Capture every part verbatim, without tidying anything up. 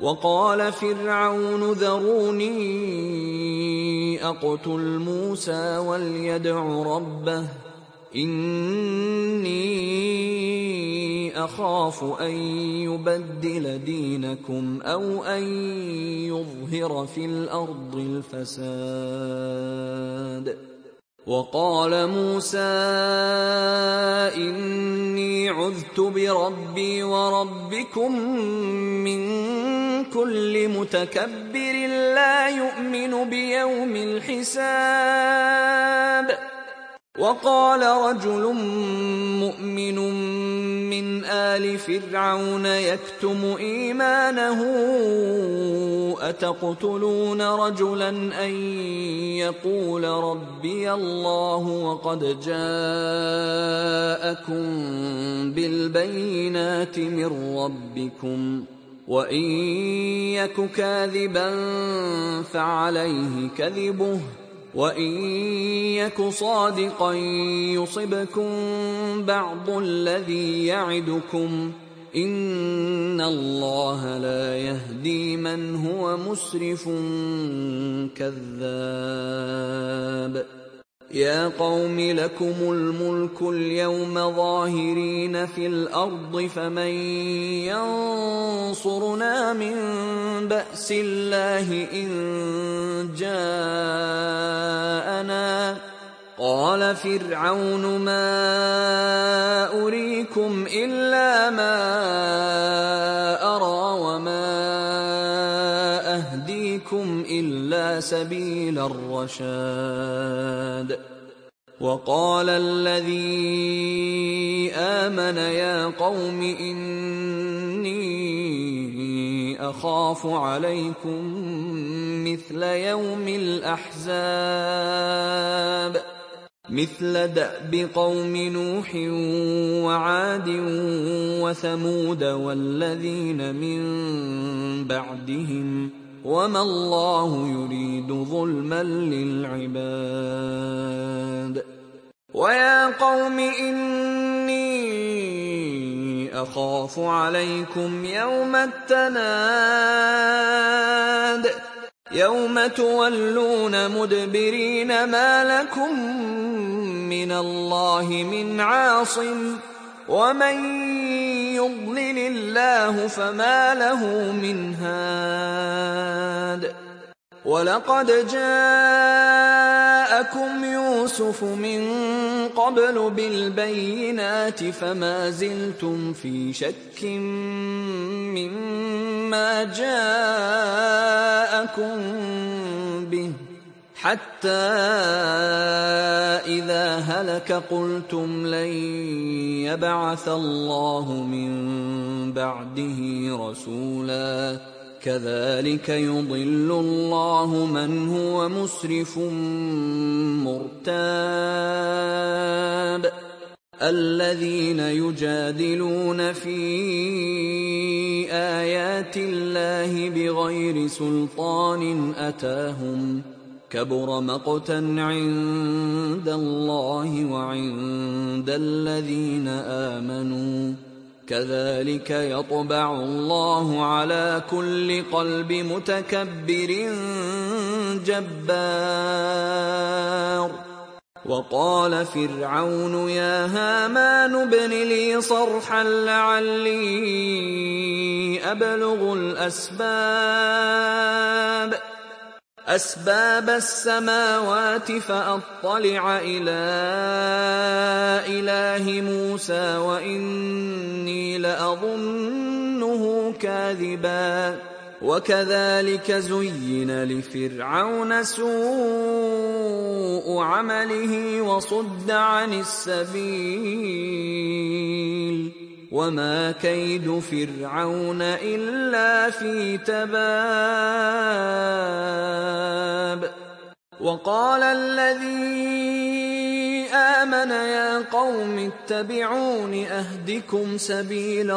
وقال فرعون ذروني أقتل موسى وليدع ربه إني أخاف أن يبدل دينكم أو أن يظهر في الأرض الفساد. وقال موسى إني عذت بربي وربكم من كل متكبر لا يؤمن بيوم الحساب. وقال رجل مؤمن من آل فرعون يكتم إيمانه أتقتلون رجلا أن يقول ربي الله وقد جاءكم بالبينات من ربكم وإن يك كاذبا فعليه كذبه وإن يك صادقا يصبكم بعض الذي يعدكم إن الله لا يهدي من هو مسرف كذاب. يا قوم لكم الملك اليوم ظاهرين في الأرض فمن ينصرنا من بأس الله إن جاءنا. قال فرعون ما أريكم إلا ما أرى وما أهديكم إلا سبيل الرشاد. وقال الذي آمن يا قوم إني أخاف عليكم مثل يوم الأحزاب مثل دأب قوم نوح وعاد وثمود والذين من بعدهم وما الله يريد ظلما للعباد. ويا قوم إني أخاف عليكم يوم التناد يوم تولون مدبرين ما لكم من الله من عاصم ومن يضلل الله فما له من هاد. ولقد جاءكم يوسف من قبل بالبينات فما زلتم في شك مما جاءكم به حتى إذا هلك قلتم لن يبعث الله من بعده رسولا كذلك يضل الله من هو مسرف مرتاب. الذين يجادلون في آيات الله بغير سلطان أتاهم كبر مقتا عند الله وعند الذين آمنوا كذلك يطبع الله على كل قلب متكبر جبار. وقال فرعون يا هامان ابن لي صرحا لعلي أبلغ الأسباب أسباب السماوات فأطلع إلى إله موسى وإني لأظنه كاذبا. وكذلك زين لفرعون سوء عمله وصد عن السبيل وما كيد فرعون إلا في تباب. وقال الذي آمن يا قوم اتبعون أهدكم سبيل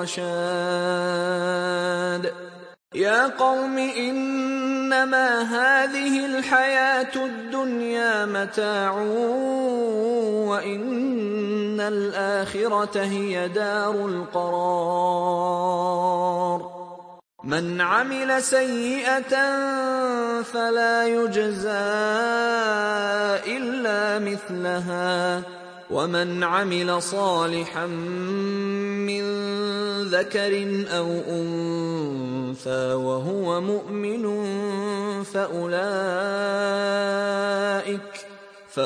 الرشاد. يا قوم إنما هذه الحياة الدنيا متاع وإن الآخرة هي دار القرار. من عمل سيئة فلا يجزى إلا مثلها ومن عمل صالحا من ذكر أو أنثى وهو مؤمن فأولئك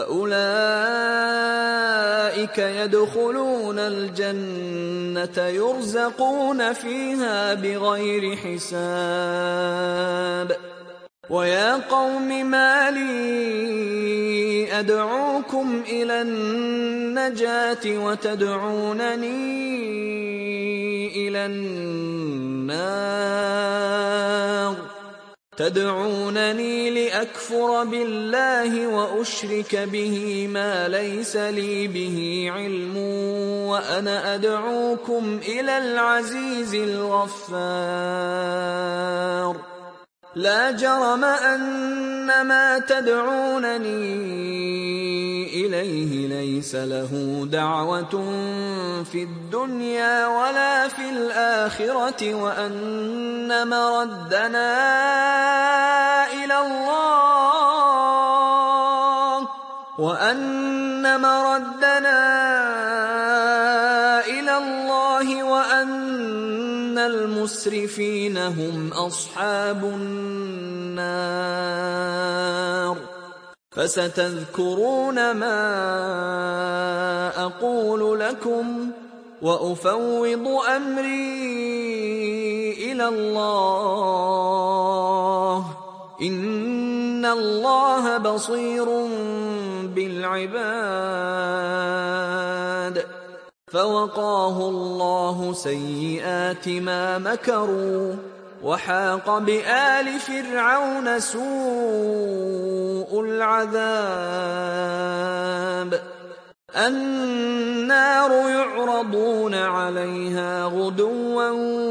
فأولئك يدخلون الجنة يرزقون فيها بغير حساب. ويا قوم ما لي أدعوكم إلى النجاة وتدعونني إلى النار تدعونني لأكفر بالله وأشرك به ما ليس لي به علم وأنا أدعوكم إلى العزيز الغفار. لا جرم أن ما تدعونني إليه ليس له دعوة في الدنيا ولا في الآخرة وأن مردنا إلى الله وأن مردنا إلى الله وأن المسرفين هم أصحاب النار. فستذكرون ما أقول لكم وأفوض أمري إلى الله إن الله بصير بالعباد. فوقاه الله سيئات ما مكروا وحاق بآل فرعون سوء العذاب. النار يعرضون عليها غدوا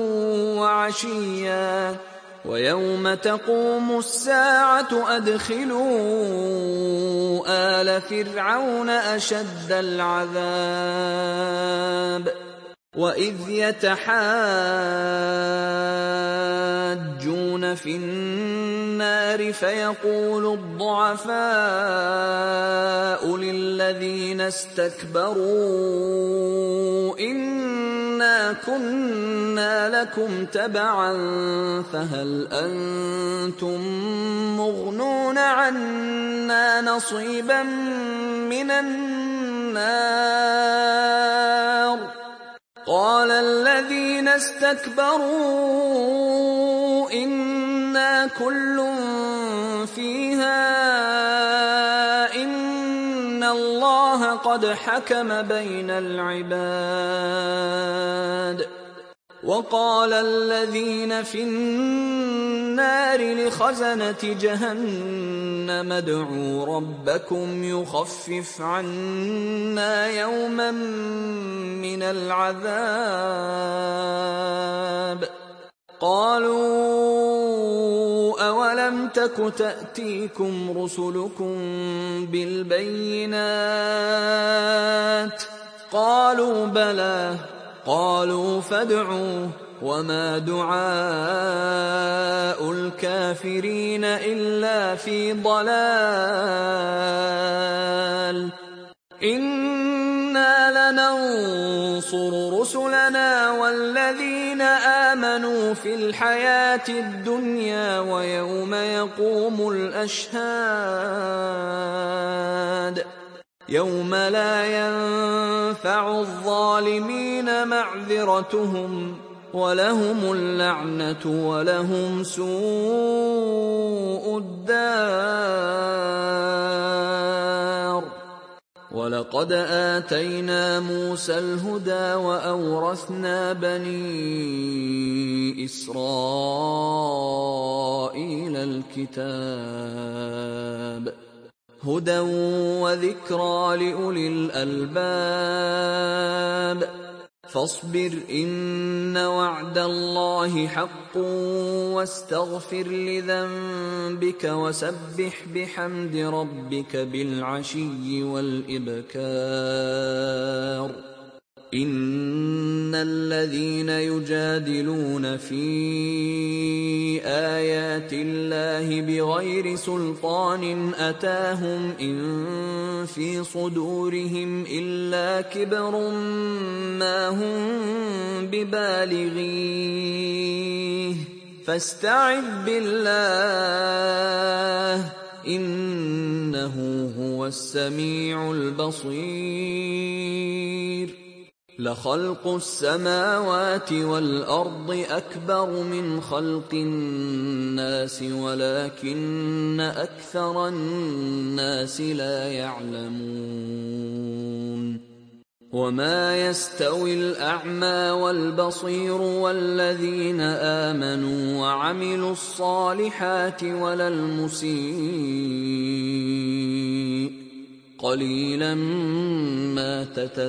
وعشيا ويوم تقوم الساعة أدخلوا آل فرعون أشد العذاب. وإذ يتحاجون في النار فيقول الضعفاء للذين استكبروا إنا كنا لكم تبعا فهل أنتم مغنون عنا نصيبا من النار. قال الذين استكبروا إنا كل فيها إن الله قد حكم بين العباد. وقال الذين في النار لخزنة جهنم ادعوا ربكم يخفف عنا يوما من العذاب. قالوا أولم تك تأتيكم رسلكم بالبينات قالوا بلى قالوا فادعوا وما دعاء الكافرين إلا في ضلال. إنا لننصر رسلنا والذين آمنوا في الحياة الدنيا ويوم يقوم الأشهاد يوم لا ينفع الظالمين معذرتهم ولهم اللعنة ولهم سوء الدار. ولقد آتينا موسى الهدى وأورثنا بني إسرائيل الكتاب هدى وذكرى لأولي الألباب. فاصبر إن وعد الله حق واستغفر لذنبك وسبح بحمد ربك بالعشي والإبكار. إن الذين يجادلون في آيات الله بغير سلطان أتاهم إن في صدورهم إلا كبر ما هم ببالغيه فاستعذ بالله إنه هو السميع البصير. لخلق السماوات والأرض أكبر من خلق الناس ولكن أكثر الناس لا يعلمون. وما يستوي الأعمى والبصير والذين آمنوا وعملوا الصالحات ولا المسيء قليلا ما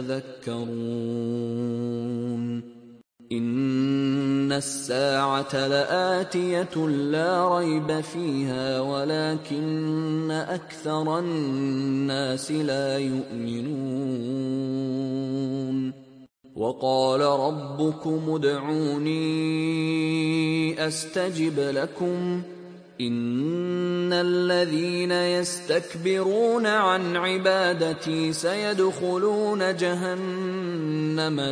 تتذكرون. إن الساعة لآتية لا ريب فيها ولكن أكثر الناس لا يؤمنون. وقال ربكم ادعوني أستجب لكم إن الذين يستكبرون عن عبادتي سيدخلون جهنم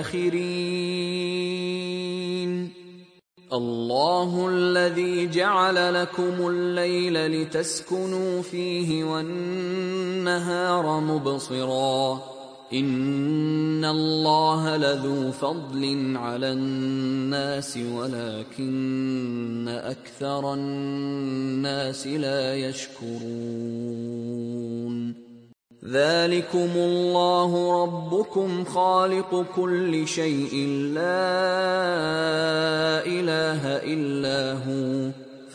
داخرين. الله الذي جعل لكم الليل لتسكنوا فيه والنهار مبصرا إن الله لذو فضل على الناس ولكن أكثر الناس لا يشكرون. ذلكم الله ربكم خالق كل شيء لا إله إلا هو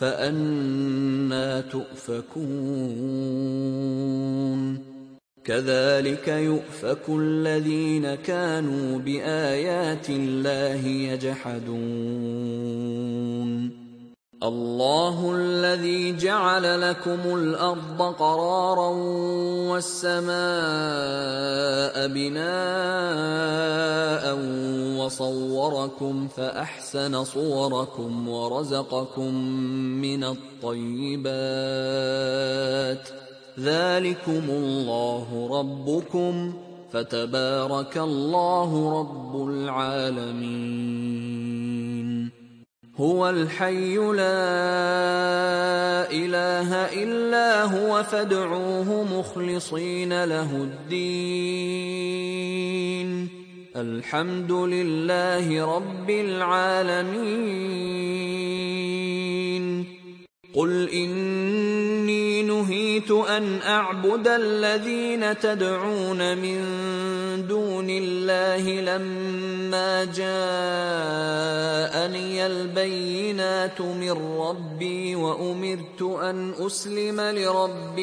فأنى تؤفكون. كذلك يؤفك الذين كانوا بآيات الله يجحدون. الله الذي جعل لكم الأرض قرارا والسماء بناء وصوركم فأحسن صوركم ورزقكم من الطيبات ذلكم الله ربكم فتبارك الله رب العالمين. هو الحي لا إله إلا هو فادعوه مخلصين له الدين الحمد لله رب العالمين. قل إني نهيت أن أعبد الذين تدعون من دون الله لما جاءني البينات من ربي وأمرت أن أسلم لرب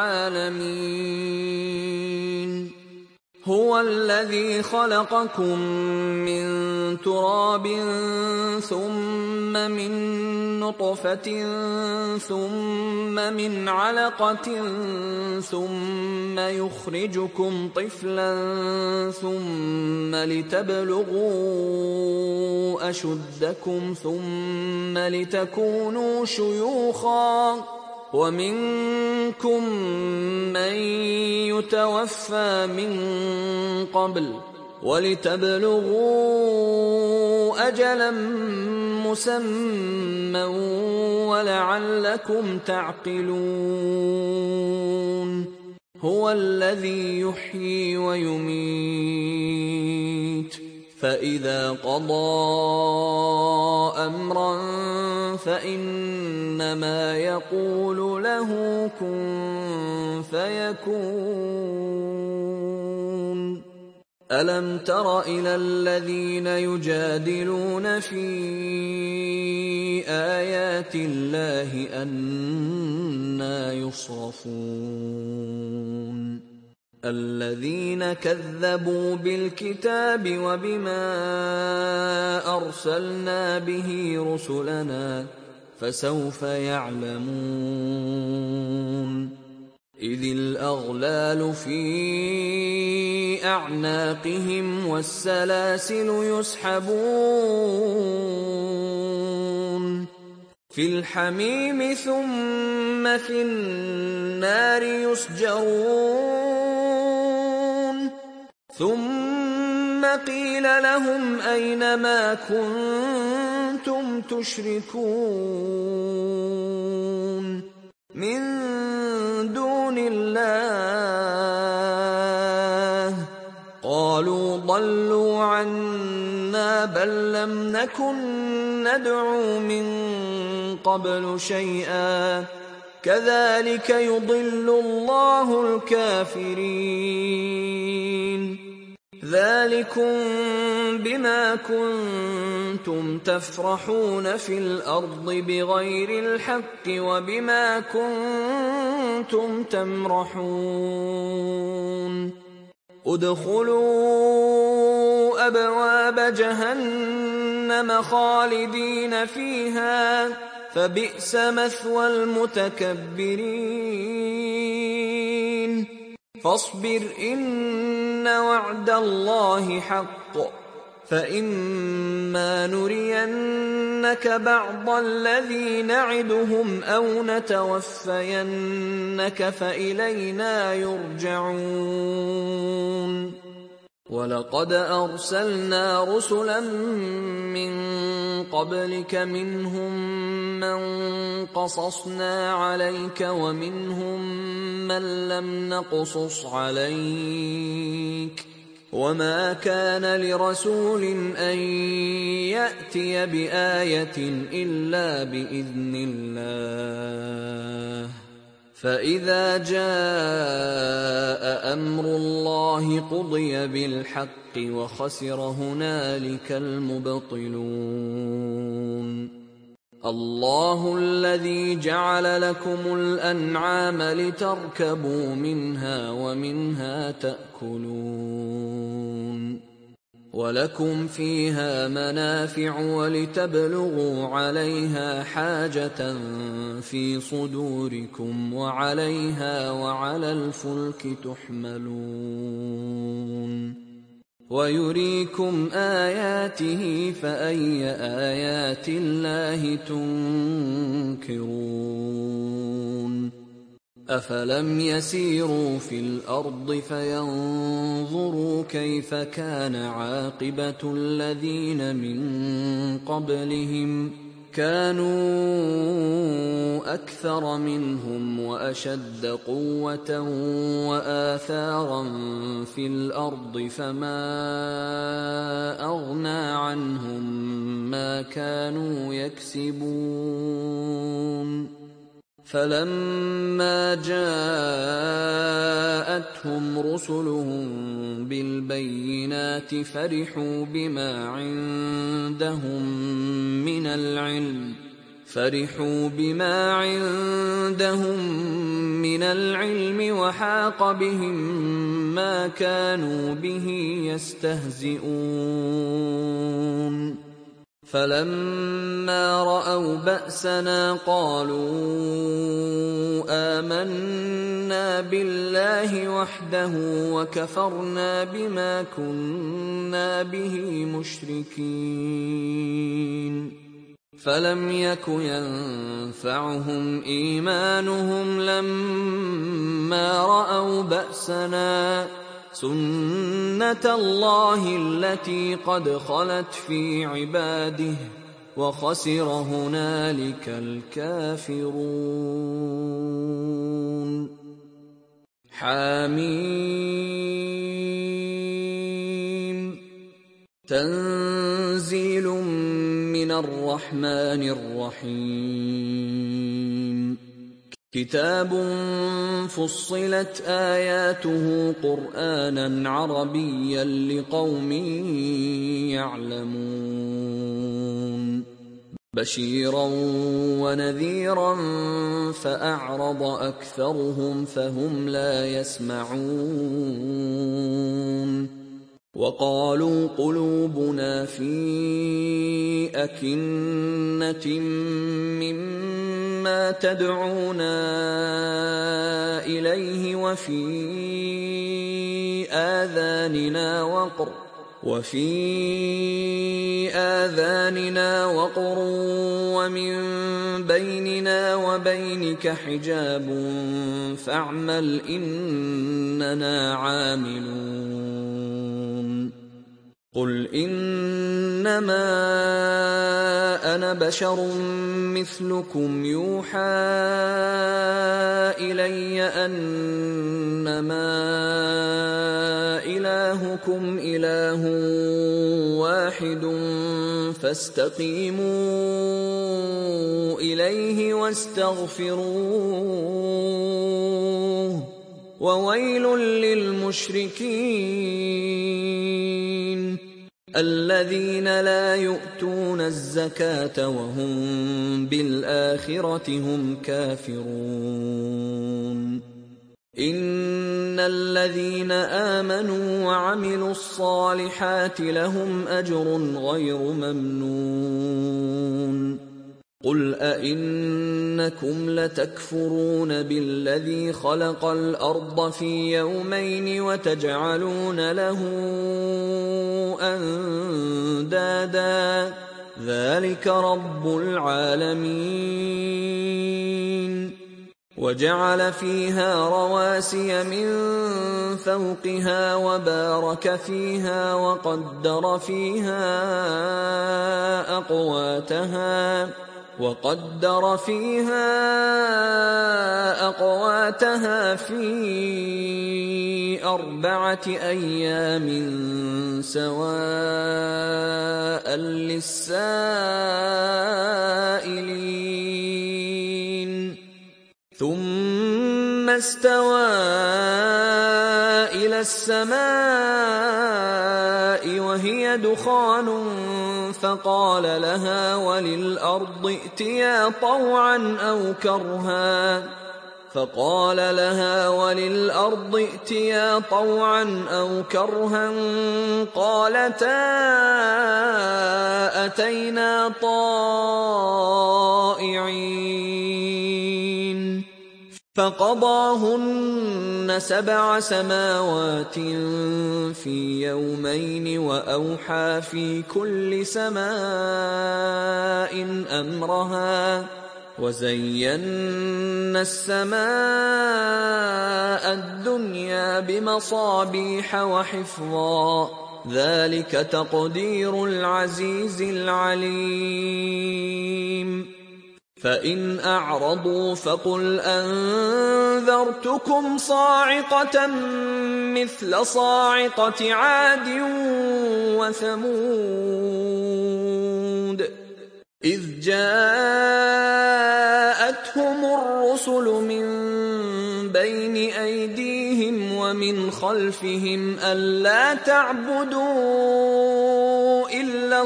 العالمين. هو الذي خلقكم من تراب ثم من نطفة ثم من علقة ثم يخرجكم طفلا ثم لتبلغوا أشدكم ثم لتكونوا شيوخا ومنكم من يتوفى من قبل ولتبلغوا أجلا مسمى ولعلكم تعقلون. هو الذي يحيي ويميت فإذا قضى أمرا فإنما يقول له كن فيكون. ألم تر إلى الذين يجادلون في آيات الله أنى يصرفون الذين كذبوا بالكتاب وبما أرسلنا به رسلنا فسوف يعلمون. إذ الأغلال في أعناقهم والسلاسل يسحبون في الحميم ثم في النار يسجرون ثم قيل لهم أين ما كنتم تشركون من دون الله قالوا ضلوا عنا بل لم نكن ندعو من قبل شيئا كذلك يضل الله الكافرين ذلكم بما كنتم تفرحون في الأرض بغير الحق وبما كنتم تمرحون ادخلوا أبواب جهنم خالدين فيها فبئس مثوى المتكبرين فاصبر إن وعد الله حق فإما نرينك بعض الذي نعدهم أو نتوفينك فإلينا يرجعون ولقد أرسلنا رسلا من قبلك منهم من قصصنا عليك ومنهم من لم نقصص عليك وما كان لرسول أن يأتي بآية إلا بإذن الله فإذا جاء أمر الله قضي بالحق وخسر هنالك المبطلون الله الذي جعل لكم الأنعام لتركبوا منها ومنها تأكلون ولكم فيها منافع ولتبلغوا عليها حاجة في صدوركم وعليها وعلى الفلك تحملون ويريكم آياته فأي آيات الله تنكرون أفلم يسيروا في الأرض فينظروا كيف كان عاقبة الذين من قبلهم كانوا أكثر منهم وأشد قوة وآثارا في الأرض فما أغنى عنهم ما كانوا يكسبون فلما جاءتهم رسلهم بالبينات فرحوا بما عندهم من العلم فرحوا بما عندهم من العلم وحاق بهم ما كانوا به يستهزئون فلما رأوا بأسنا قالوا آمنا بالله وحده وكفرنا بما كنا به مشركين فلم يك ينفعهم إيمانهم لما رأوا بأسنا سنة الله التي قد خلت في عباده وخسر هنالك الكافرون حميم تنزيل من الرحمن الرحيم كتاب فصلت آياته قرآنا عربيا لقوم يعلمون بشيرا ونذيرا فأعرض أكثرهم فهم لا يسمعون وقالوا قلوبنا في أكنة مما ما تدعونا إليه وفي آذاننا وقر وفي آذاننا وقر ومن بيننا وبينك حجاب فاعمل إننا عاملون قل إنما أنا بشر مثلكم يوحى إلي أنما إلهكم إله واحد فاستقيموا إليه واستغفروه وويل للمشركين الذين لا يؤتون الزكاة وهم بالآخرة هم كافرون إن الذين آمنوا وعملوا الصالحات لهم أجر غير ممنون قل أئنكم لتكفرون بالذي خلق الأرض في يومين وتجعلون له أندادا ذلك رب العالمين وجعل فيها رواسي من فوقها وبارك فيها وقدر فيها أقواتها وقدر فيها أقواتها في أربعة أيام سواء للسائلين ثم استوى إلى السماء وهي دخان فقال لها وللأرض ائتيا طوعا أو كرها فقال لها وللأرض ائتيا طوعا أو كرها قالتا أتينا طائعين فقضاهن سبع سماوات في يومين وأوحى في كل سماء أمرها وزينا السماء الدنيا بمصابيح وحفظا ذلك تقدير العزيز العليم فإن أعرضوا فقل أنذرتكم صاعقة مثل صاعقة عاد وثمود إذ جاءتهم الرسل من بين أيديهم ومن خلفهم ألا تعبدوا إلا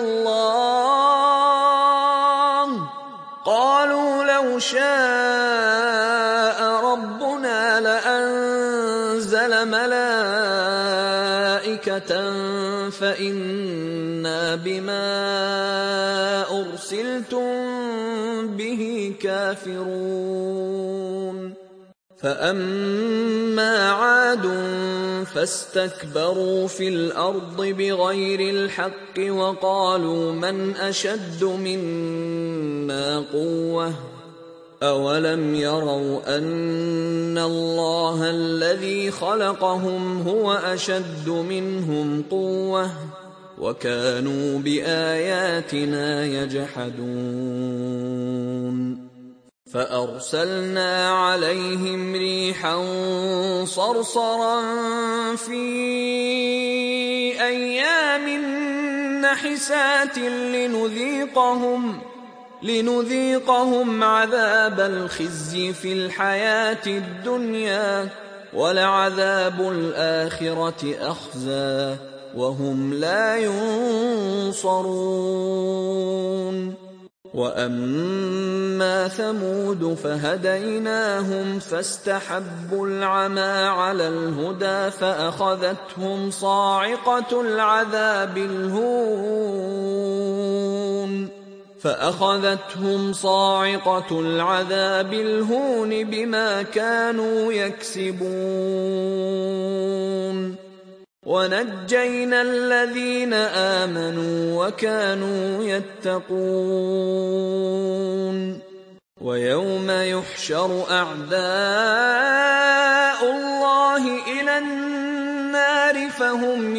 الله قالوا لو شاء ربنا لأنزل ملائكة فإنا بما أرسلتم به كافرون فأما عاد فاستكبروا في الأرض بغير الحق وقالوا من أشد منا قوة أولم يروا أن الله الذي خلقهم هو أشد منهم قوة وكانوا بآياتنا يجحدون فأرسلنا عليهم ريحا صرصرا في أيام نحسات لنذيقهم لنذيقهم عذاب الخزي في الحياة الدنيا ولعذاب الآخرة أخزى وهم لا ينصرون وأما ثمود فهديناهم فاستحبوا العمى على الهدى فأخذتهم صاعقة العذاب الهون فأخذتهم صاعقة العذاب الهون بما كانوا يكسبون ونجينا الذين آمنوا وكانوا يتقون ويوم يحشر أعداء الله إلى النار فهم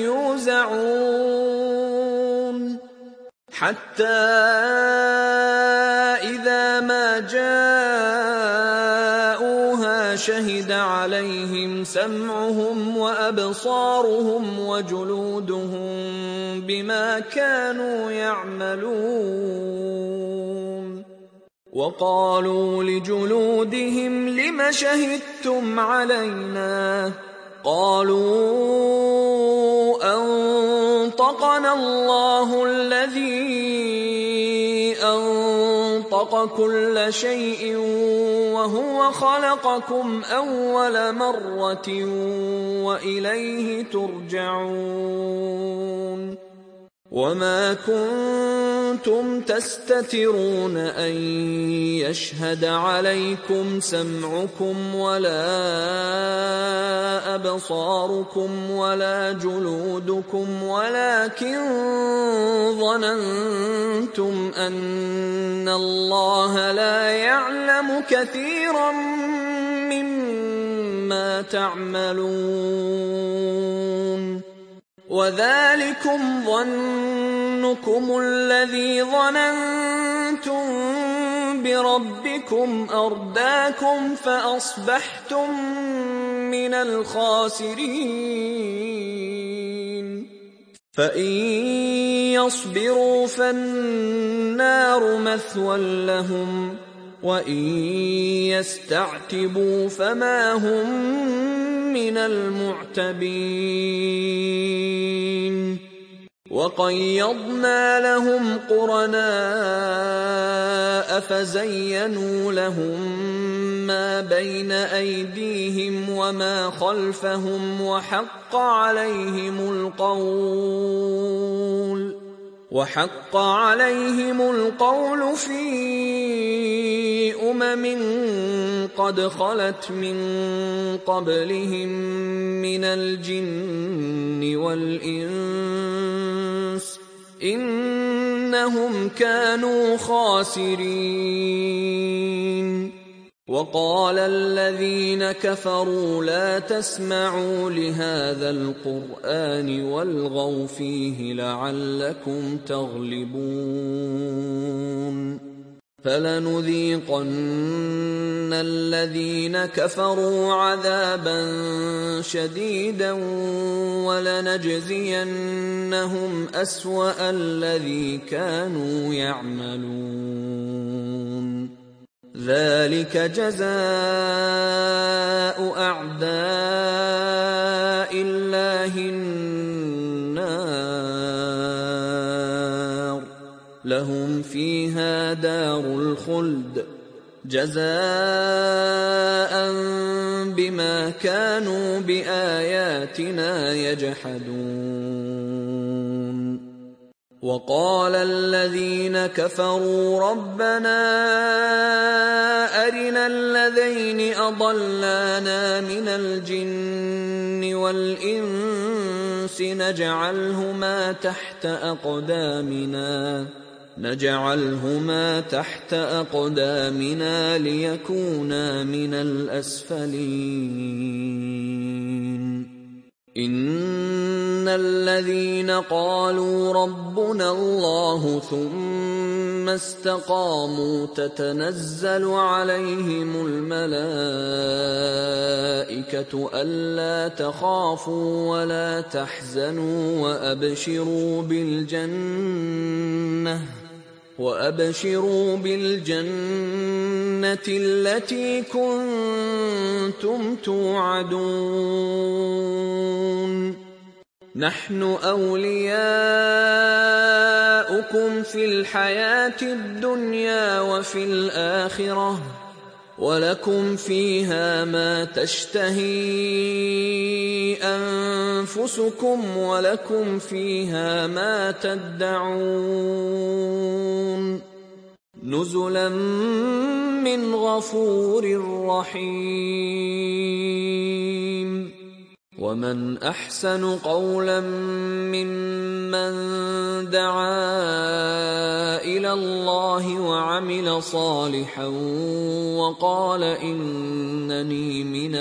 يوزعون حتى إذا ما جاءوها شهد عليهم سمعهم وأبصارهم وجلودهم بما كانوا يعملون وقالوا لجلودهم لم شهدتم علينا قالوا أنطقنا الله الذي أنطق كل شيء وهو خلقكم أول مرة وإليه ترجعون وما كنتم تستترون أن يشهد عليكم سمعكم ولا أبصاركم ولا جلودكم ولكن ظننتم أن الله لا يعلم كثيرا مما تعملون وذلكم ظنكم الذي ظننتم بربكم أرداكم فأصبحتم من الخاسرين فإن يصبروا فالنار مثوى لهم وإن يستعتبوا فما هم من المعتبين وقيضنا لهم قرناء فزينوا لهم ما بين أيديهم وما خلفهم وحق عليهم القول وحق عليهم القول في أمم قد خلت من قبلهم من الجن والإنس إنهم كانوا خاسرين وقال الذين كفروا لا تسمعوا لهذا القرآن والغوا فيه لعلكم تغلبون فلنذيقن الذين كفروا عذابا شديدا ولنجزينهم أسوأ الذي كانوا يعملون ذلك جزاء أعداء الله النار لهم فيها دار الخلد جزاء بما كانوا بآياتنا يجحدون وقال الذين كفروا ربنا أرنا الذين أضلانا من الجن والإنس نجعلهما تحت أقدامنا نجعلهما تحت أقدامنا ليكونا من الأسفلين إن الذين قالوا ربنا الله ثم استقاموا تتنزل عليهم الملائكة ألا تخافوا ولا تحزنوا وأبشروا بالجنة وأبشروا بالجنة التي كنتم توعدون نحن أولياؤكم في الحياة الدنيا وفي الآخرة ولكم فيها ما تشتهي أنفسكم ولكم فيها ما تدعون نزلا من غفور رحيم. ومن أحسن قولا ممن دعا إلى الله وعمل صالحا وقال إنني من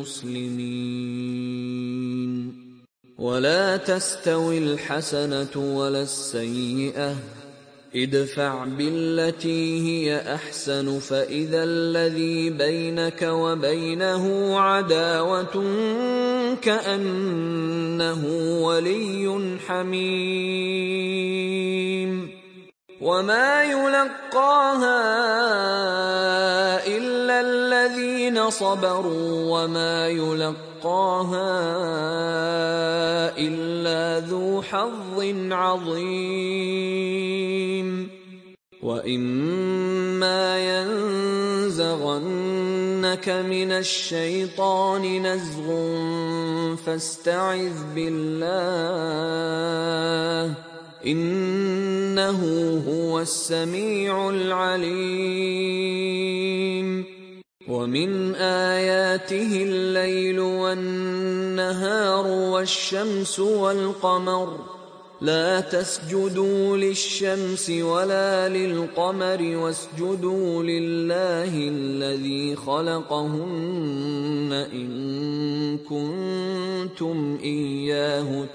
المسلمين. ولا تستوي الحسنة ولا السيئة، ادفع بالتي هي أحسن فإذا الذي بينك وبينه عداوة كأنه ولي حميم. وما يلقاها إلا الذين صبروا وما يلقاها إلا ذو حظ عظيم. وإما ينزغنك من الشيطان نزغ فاستعذ بالله إنه هو السميع العليم. ومن آياته الليل والنهار والشمس والقمر، لا تسجدوا للشمس ولا للقمر واسجدوا لله الذي خلقهن إن كنتم إياه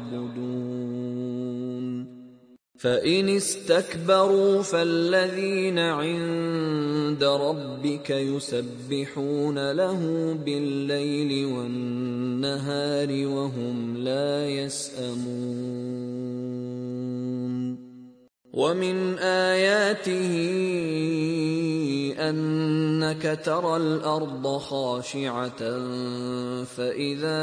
تعبدون. فإن استكبروا فالذين عند ربك يسبحون له بالليل والنهار وهم لا يسأمون. ومن آياته أنك ترى الأرض خاشعة فإذا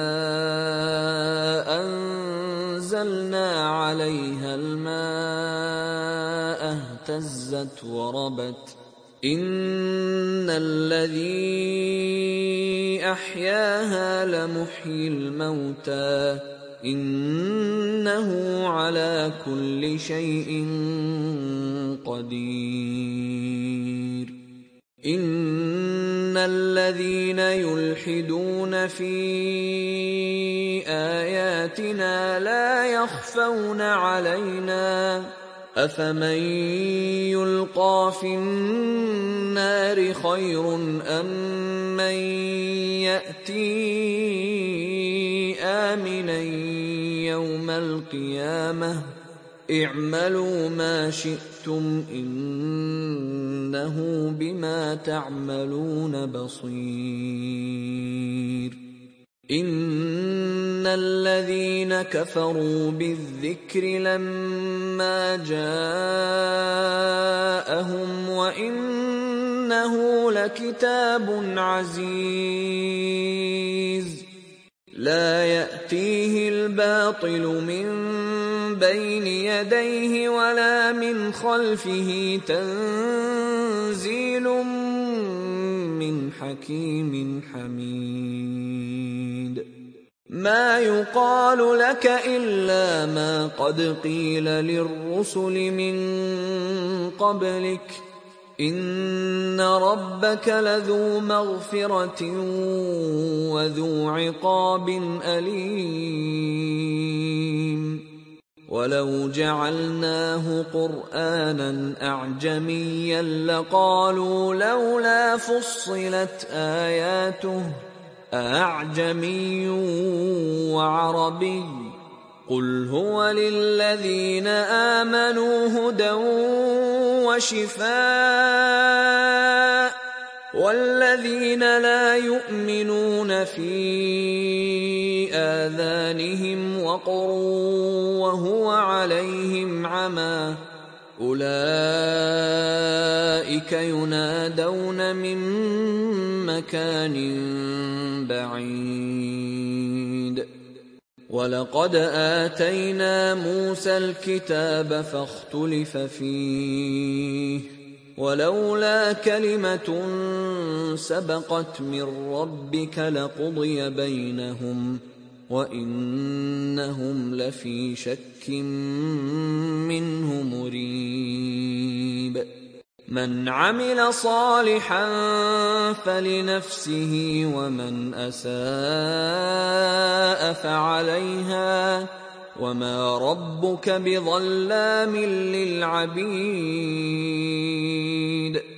أنزلنا عليها الماء اهتزت وربت إن الذي أحياها لمحيي الموتى إنه على كل شيء قدير. إن الذين يلحدون في آياتنا لا يخفون علينا أفمن يلقى في النار خير أم من يأتي آمنا يوم القيامة اعملوا ما شئتم إنه بما تعملون بصير. إن الذين كفروا بالذكر لما جاءهم وإنه لكتاب عزيز لا يأتيه الباطل من بين يديه ولا من خلفه تنزيل من حكيم حميد. ما يقال لك إلا ما قد قيل للرسل من قبلك إن ربك لذو مغفرة وذو عقاب أليم. ولو جعلناه قرآنا أعجميا لقالوا لولا فصلت آياته أعجمي وعربي قل هو للذين آمنوا هدى وشفاء والذين لا يؤمنون في آذانهم وقر وهو عليهم عمى أولئك ينادون من مكان بعيد. ولقد آتينا موسى الكتاب فاختلف فيه ولولا كلمة سبقت من ربك لقضي بينهم وإنهم لفي شك منه مريب. مَنْ عَمِلَ صَالِحًا فَلِنَفْسِهِ وَمَنْ أَسَاءَ فَعَلَيْهَا وَمَا رَبُّكَ بِظَلَّامٍ لِّلْعَبِيدِ